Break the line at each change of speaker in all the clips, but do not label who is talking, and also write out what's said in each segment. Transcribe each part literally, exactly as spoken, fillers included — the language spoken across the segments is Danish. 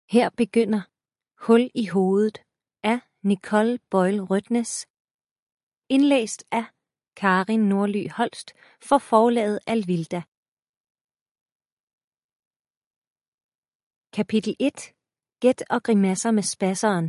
Her begynder Hul i hovedet af Nicole Boyle Rødtnes, indlæst af Karin Nordly Holst for forlaget Alvilda. Kapitel et. Gæt og grimasser med spadseren.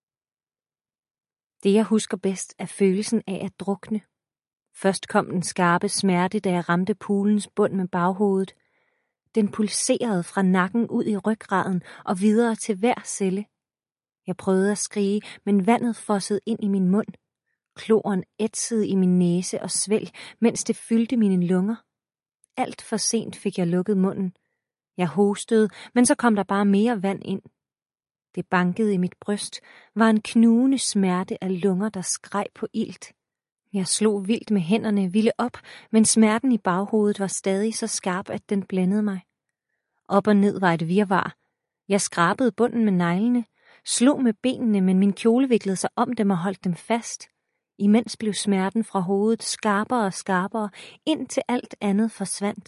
Det jeg husker bedst er følelsen af at drukne. Først kom den skarpe smerte, da jeg ramte poolens bund med baghovedet. Den pulserede fra nakken ud i ryggraden og videre til hver celle. Jeg prøvede at skrige, men vandet fossede ind i min mund. Kloren ætsede i min næse og svælg, mens det fyldte mine lunger. Alt for sent fik jeg lukket munden. Jeg hostede, men så kom der bare mere vand ind. Det bankede i mit bryst, var en knugende smerte af lunger, der skreg på ilt. Jeg slog vildt med hænderne, ville op, men smerten i baghovedet var stadig så skarp, at den blændede mig. Op og ned var et virvar. Jeg skrabede bunden med neglene, slog med benene, men min kjole viklede sig om dem og holdt dem fast. Imens blev smerten fra hovedet skarpere og skarpere, indtil alt andet forsvandt.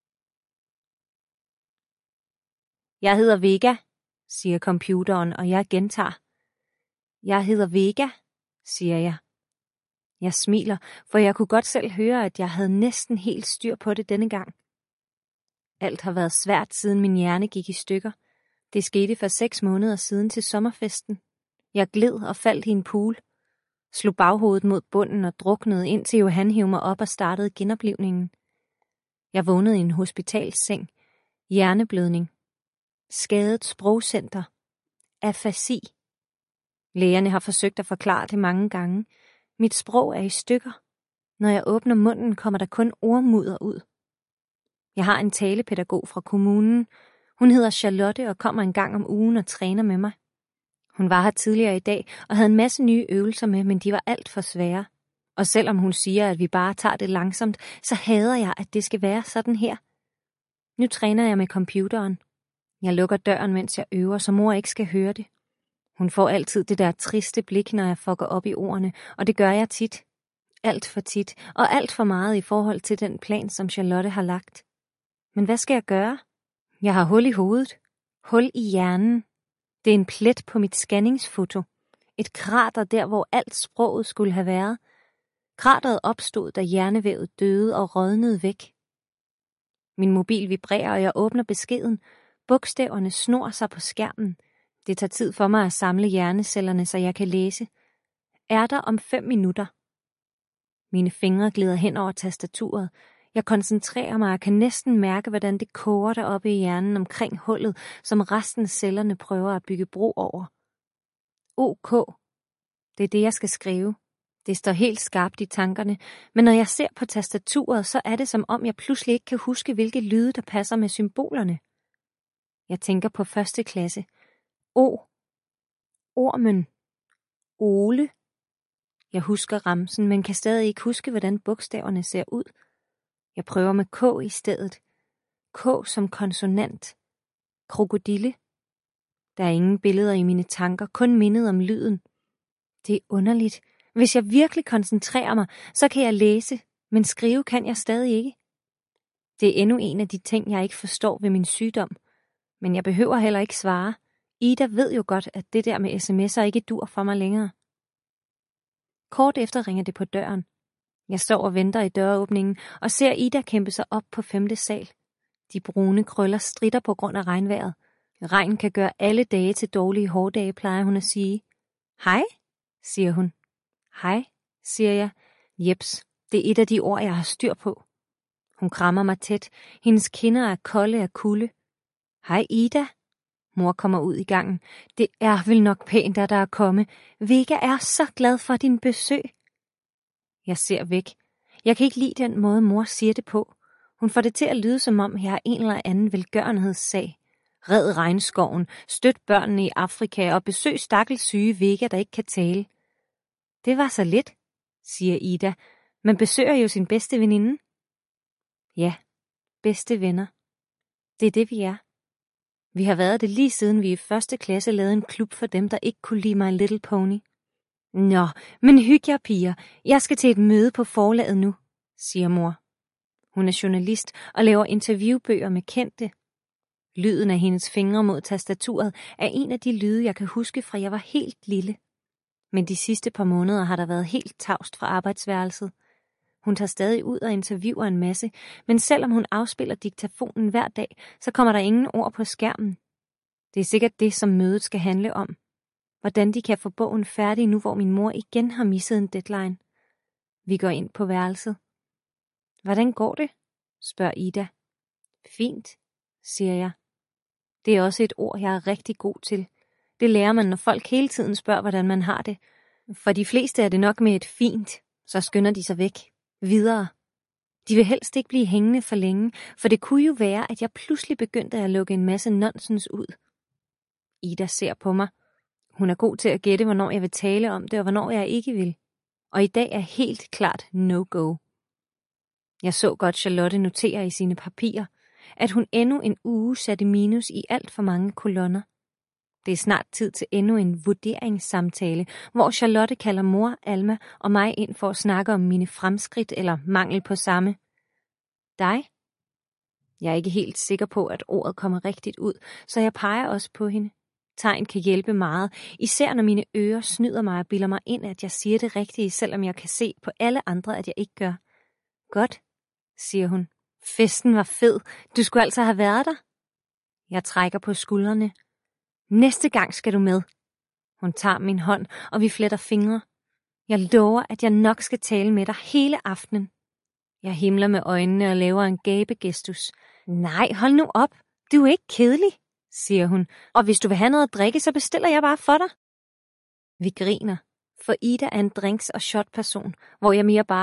Jeg hedder Vega, siger computeren, og jeg gentager. Jeg hedder Vega, siger jeg. Jeg smiler, for jeg kunne godt selv høre, at jeg havde næsten helt styr på det denne gang. Alt har været svært, siden min hjerne gik i stykker. Det skete for seks måneder siden til sommerfesten. Jeg gled og faldt i en pool, slog baghovedet mod bunden og druknede, indtil Johan hev mig op og startede genoplivningen. Jeg vågnede i en hospitalsseng, hjerneblødning, skadet sprogcenter, afasi. Lægerne har forsøgt at forklare det mange gange. Mit sprog er i stykker. Når jeg åbner munden, kommer der kun ordmudder ud. Jeg har en talepædagog fra kommunen. Hun hedder Charlotte og kommer en gang om ugen og træner med mig. Hun var her tidligere i dag og havde en masse nye øvelser med, men de var alt for svære. Og selvom hun siger, at vi bare tager det langsomt, så hader jeg, at det skal være sådan her. Nu træner jeg med computeren. Jeg lukker døren, mens jeg øver, så mor ikke skal høre det. Hun får altid det der triste blik, når jeg fucker op i ordene, og det gør jeg tit. Alt for tit, og alt for meget i forhold til den plan, som Charlotte har lagt. Men hvad skal jeg gøre? Jeg har hul i hovedet. Hul i hjernen. Det er en plet på mit scanningsfoto. Et krater der, hvor alt sproget skulle have været. Krateret opstod, da hjernevævet døde og rådnede væk. Min mobil vibrerer, og jeg åbner beskeden. Bogstaverne snor sig på skærmen. Det tager tid for mig at samle hjernecellerne, så jeg kan læse. Er der om fem minutter? Mine fingre glider hen over tastaturet. Jeg koncentrerer mig og kan næsten mærke, hvordan det koger deroppe i hjernen omkring hullet, som resten af cellerne prøver at bygge bro over. OK. Det er det, jeg skal skrive. Det står helt skarpt i tankerne, men når jeg ser på tastaturet, så er det som om, jeg pludselig ikke kan huske, hvilke lyde, der passer med symbolerne. Jeg tænker på første klasse. O. Ormen. Ole. Jeg husker ramsen, men kan stadig ikke huske, hvordan bogstaverne ser ud. Jeg prøver med K i stedet. K som konsonant. Krokodille. Der er ingen billeder i mine tanker, kun mindet om lyden. Det er underligt. Hvis jeg virkelig koncentrerer mig, så kan jeg læse, men skrive kan jeg stadig ikke. Det er endnu en af de ting, jeg ikke forstår ved min sygdom. Men jeg behøver heller ikke svare. Ida ved jo godt, at det der med sms'er ikke dur for mig længere. Kort efter ringer det på døren. Jeg står og venter i døråbningen og ser Ida kæmpe sig op på femte sal. De brune krøller stritter på grund af regnvejret. Regn kan gøre alle dage til dårlige hårdage, plejer hun at sige. Hej, siger hun. Hej, siger jeg. Jeps, det er et af de ord, jeg har styr på. Hun krammer mig tæt. Hendes kinder er kolde af kulde. Hej Ida. Mor kommer ud i gangen. Det er vel nok pænt, at der er kommet. Vega er så glad for din besøg. Jeg ser væk. Jeg kan ikke lide den måde, mor siger det på. Hun får det til at lyde, som om jeg har en eller anden velgørenhedssag. Red regnskoven, støt børnene i Afrika og besøg stakkels syge Vega, der ikke kan tale. Det var så lidt, siger Ida. Man besøger jo sin bedste veninde. Ja, bedste venner. Det er det, vi er. Vi har været det lige siden vi i første klasse lavede en klub for dem, der ikke kunne lide My Little Pony. Nå, men hyg jer, piger. Jeg skal til et møde på forlaget nu, siger mor. Hun er journalist og laver interviewbøger med kendte. Lyden af hendes fingre mod tastaturet er en af de lyde, jeg kan huske fra jeg var helt lille. Men de sidste par måneder har der været helt tavst fra arbejdsværelset. Hun tager stadig ud og interviewer en masse, men selvom hun afspiller diktafonen hver dag, så kommer der ingen ord på skærmen. Det er sikkert det, som mødet skal handle om. Hvordan de kan få bogen færdig nu, hvor min mor igen har misset en deadline. Vi går ind på værelset. Hvordan går det? Spørger Ida. Fint, siger jeg. Det er også et ord, jeg er rigtig god til. Det lærer man, når folk hele tiden spørger, hvordan man har det. For de fleste er det nok med et fint, så skynder de sig væk. Videre. De vil helst ikke blive hængende for længe, for det kunne jo være, at jeg pludselig begyndte at lukke en masse nonsens ud. Ida ser på mig. Hun er god til at gætte, hvornår jeg vil tale om det, og hvornår jeg ikke vil. Og i dag er helt klart no-go. Jeg så godt Charlotte notere i sine papirer, at hun endnu en uge satte minus i alt for mange kolonner. Det er snart tid til endnu en vurderingssamtale, hvor Charlotte kalder mor, Alma og mig ind for at snakke om mine fremskridt eller mangel på samme. Dig? Jeg er ikke helt sikker på, at ordet kommer rigtigt ud, så jeg peger også på hende. Tegn kan hjælpe meget, især når mine ører snyder mig og bilder mig ind, at jeg siger det rigtige, selvom jeg kan se på alle andre, at jeg ikke gør. Godt, siger hun. Festen var fed. Du skulle altså have været der. Jeg trækker på skuldrene. Næste gang skal du med. Hun tager min hånd, og vi fletter fingre. Jeg lover, at jeg nok skal tale med dig hele aftenen. Jeg himler med øjnene og laver en gabegestus. Nej, hold nu op. Du er ikke kedelig, siger hun. Og hvis du vil have noget at drikke, så bestiller jeg bare for dig. Vi griner, for Ida er en drinks- og shot-person, hvor jeg mere bare